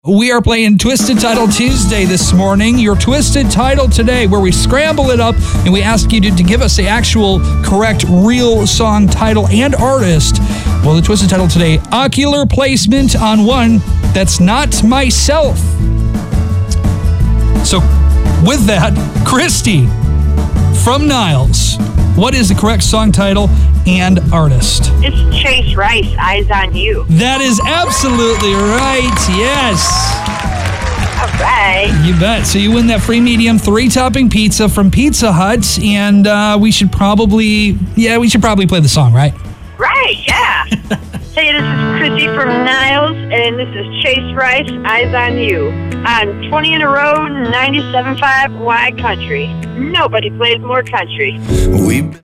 We are playing Twisted Title Tuesday this morning. Your Twisted Title today, where we scramble it up and we ask you to give us the actual correct real song title and artist. Well, the Twisted Title today, ocular placement on one that's not myself. So with that, Christy from Niles, what is the correct song title and artist? It's Chase Rice, Eyes on You. That is absolutely right. Yes. All right. You bet. So you win that free medium 3-topping pizza from Pizza Hut, and we should probably play the song, right? Right, yeah. Hey, this is Chrissy from Niles, and this is Chase Rice, Eyes on You. On 20 in a row, 97.5 Y Country. Nobody plays more country.